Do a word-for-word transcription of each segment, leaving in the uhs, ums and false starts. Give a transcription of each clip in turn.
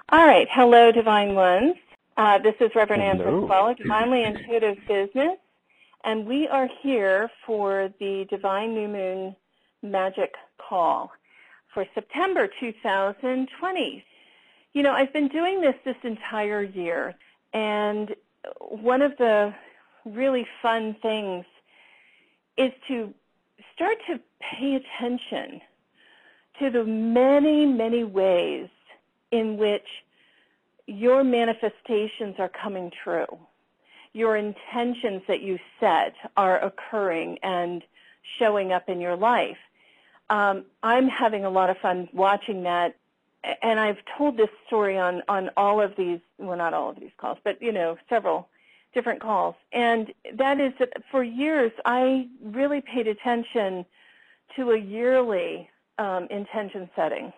All right. Hello, Divine Ones. Uh, this is Reverend Ann Hello. Pasquale, Divinely Intuitive Business, and we are here for the Divine New Moon Magic Call for September two thousand twenty. You know, I've been doing this this entire year, and one of the really fun things is to start to pay attention to the many, many ways in which your manifestations are coming true. Your intentions that you set are occurring and showing up in your life. Um, I'm having a lot of fun watching that, and I've told this story on, on all of these, well, not all of these calls, but, you know, several different calls. And that is that for years, I really paid attention to a yearly um, intention setting,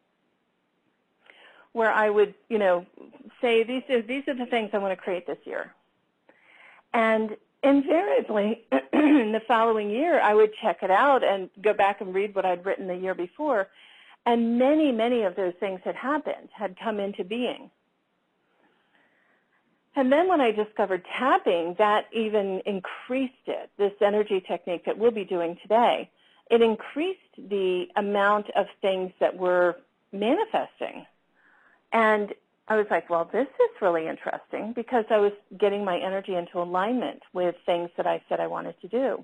where I would, you know, say these are, these are the things I want to create this year. And invariably, in the following year, I would check it out and go back and read what I'd written the year before. And many, many of those things had happened, had come into being. And then when I discovered tapping, that even increased it, this energy technique that we'll be doing today. It increased the amount of things that were manifesting. And I was like, well, this is really interesting, because I was getting my energy into alignment with things that I said I wanted to do.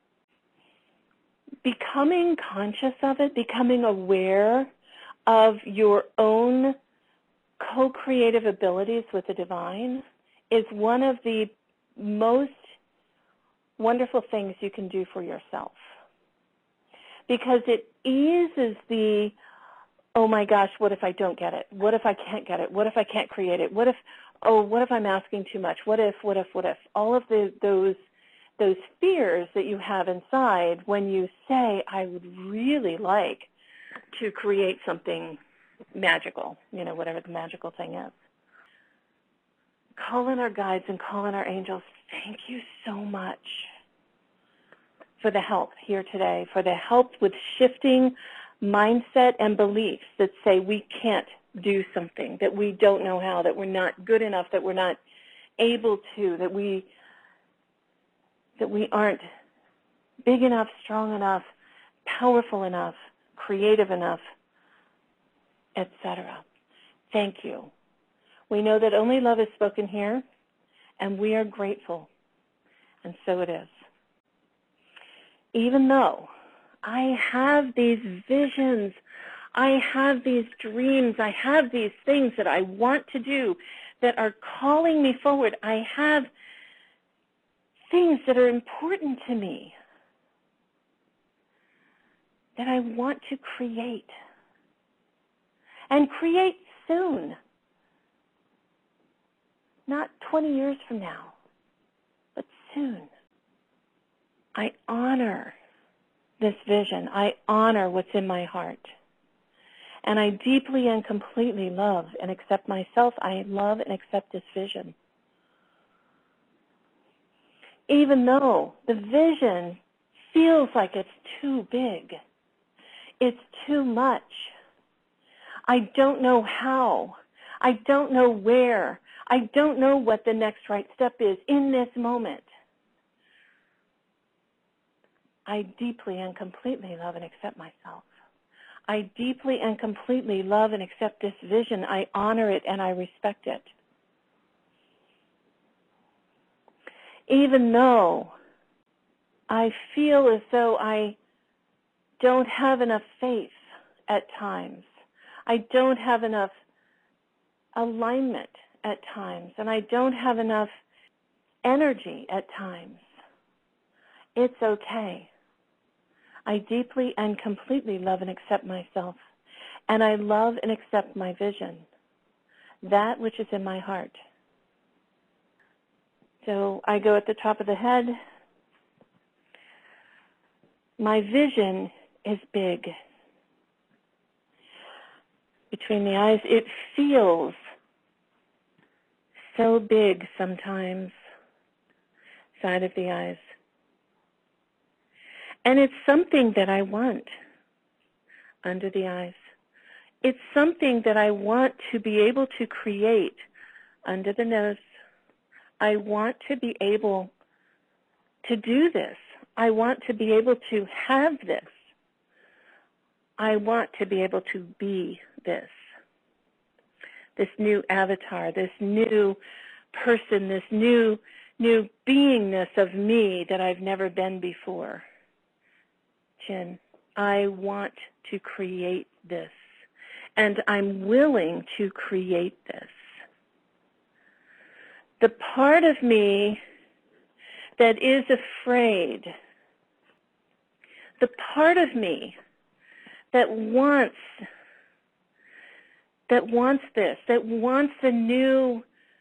Becoming conscious of it, becoming aware of your own co-creative abilities with the divine is one of the most wonderful things you can do for yourself, because it eases the oh my gosh, what if I don't get it? What if I can't get it? What if I can't create it? What if, oh, what if I'm asking too much? What if, what if, what if? All of the, those, those fears that you have inside when you say, I would really like to create something magical, you know, whatever the magical thing is. Call in our guides and call in our angels. Thank you so much for the help here today, for the help with shifting mindset and beliefs that say we can't do something, that we don't know how, that we're not good enough, that we're not able to, that we that we aren't big enough, strong enough, powerful enough, creative enough, et cetera. Thank you. We know that only love is spoken here, and we are grateful, and so it is. Even though I have these visions, I have these dreams, I have these things that I want to do that are calling me forward. I have things that are important to me that I want to create, and create soon. Not twenty years from now, but soon. I honor this vision. I honor what's in my heart. And I deeply and completely love and accept myself. I love and accept this vision. Even though the vision feels like it's too big, it's too much. I don't know how. I don't know where. I don't know what the next right step is in this moment. I deeply and completely love and accept myself. I deeply and completely love and accept this vision. I honor it and I respect it. Even though I feel as though I don't have enough faith at times, I don't have enough alignment at times, and I don't have enough energy at times, it's okay. I deeply and completely love and accept myself, and I love and accept my vision, that which is in my heart. So I go at the top of the head. My vision is big. Between the eyes, it feels so big sometimes, side of the eyes. And it's something that I want under the eyes. it's something that I want to be able to create under the nose. I want to be able to do this. I want to be able to have this. I want to be able to be this. This new avatar, this new person, this new, new beingness of me that I've never been before. Chin, I want to create this, and I'm willing to create this. The part of me that is afraid, the part of me that wants, that wants this, that wants the new,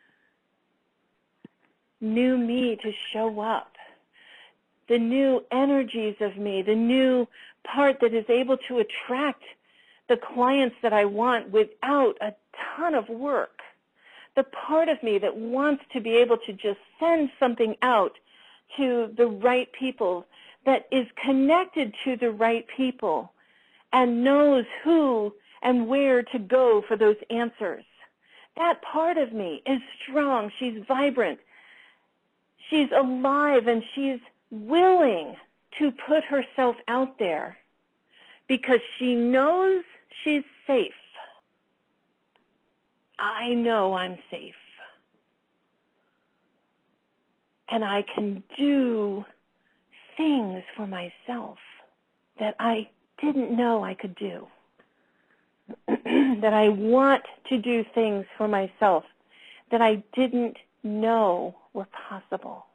new me to show up, the new energies of me, the new part that is able to attract the clients that I want without a ton of work. The part of me that wants to be able to just send something out to the right people, that is connected to the right people and knows who and where to go for those answers. That part of me is strong. She's vibrant. She's alive, and she's willing to put herself out there because she knows she's safe. I know I'm safe. And I can do things for myself that I didn't know I could do. That I want to do things for myself that I didn't know were possible.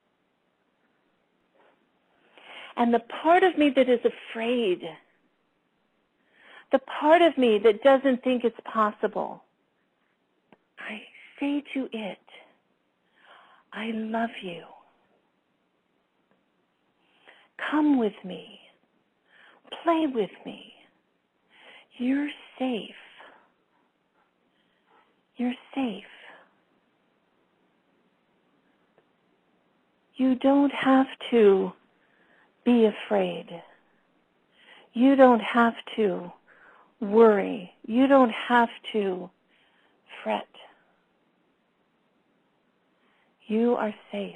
And the part of me that is afraid, the part of me that doesn't think it's possible, I say to it, I love you. Come with me. Play with me. You're safe. You're safe. You don't have to be afraid. You don't have to worry. You don't have to fret. You are safe.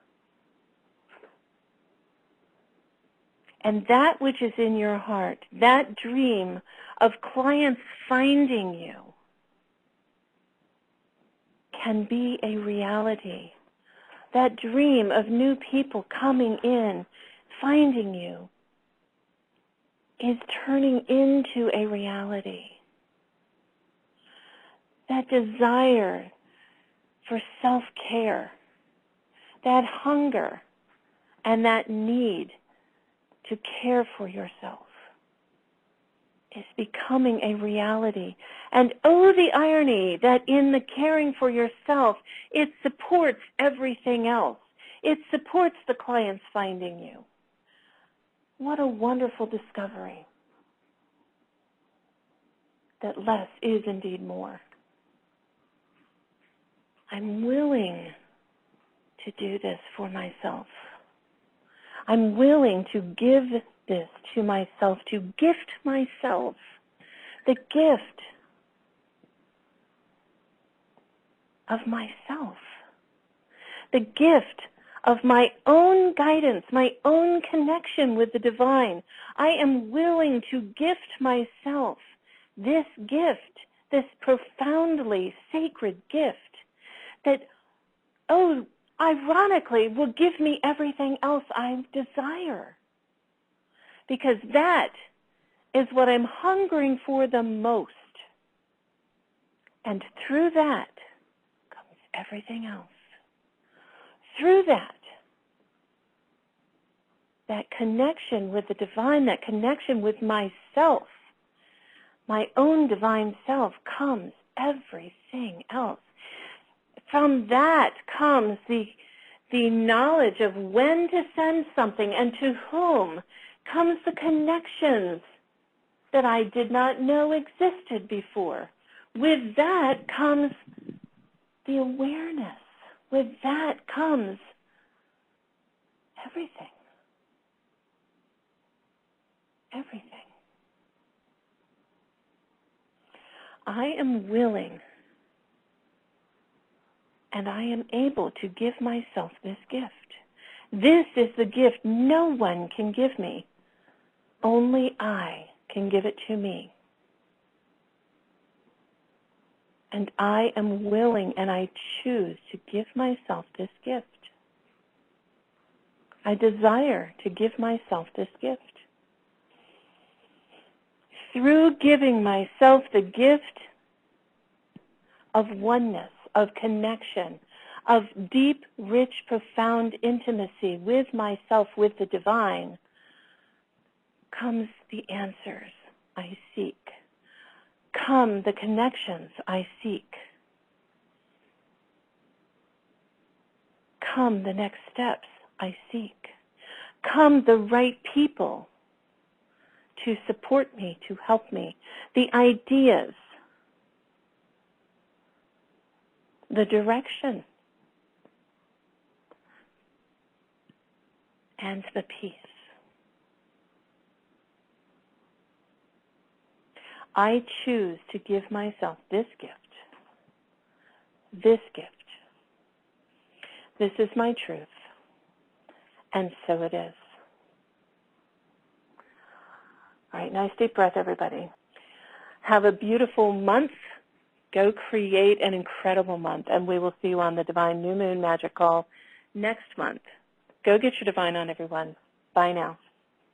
And that which is in your heart, that dream of clients finding you, can be a reality. That dream of new people coming in, finding you, is turning into a reality. That desire for self-care, that hunger and that need to care for yourself is becoming a reality. And oh, the irony that in the caring for yourself, it supports everything else. It supports the clients finding you. What a wonderful discovery that less is indeed more. I'm willing to do this for myself. I'm willing to give this to myself, to gift myself the gift of myself, the gift of my own guidance, my own connection with the divine. I am willing to gift myself this gift, this profoundly sacred gift that, oh, ironically, will give me everything else I desire. Because that is what I'm hungering for the most. And through that comes everything else. Through that, that connection with the divine, that connection with myself, my own divine self, comes everything else. From that comes the, the knowledge of when to send something and to whom, comes the connections that I did not know existed before. With that comes the awareness. With that comes everything. Everything. I am willing and I am able to give myself this gift. This is the gift no one can give me. Only I can give it to me. And I am willing and I choose to give myself this gift. I desire to give myself this gift. Through giving myself the gift of oneness, of connection, of deep, rich, profound intimacy with myself, with the divine, comes the answers I seek. Come the connections I seek. Come the next steps I seek. Come the right people to support me, to help me. The ideas, the direction, and the peace. I choose to give myself this gift, this gift. This is my truth, and so it is. All right, nice deep breath, everybody. Have a beautiful month. Go create an incredible month, and we will see you on the Divine New Moon Magic Call next month. Go get your divine on, everyone. Bye now.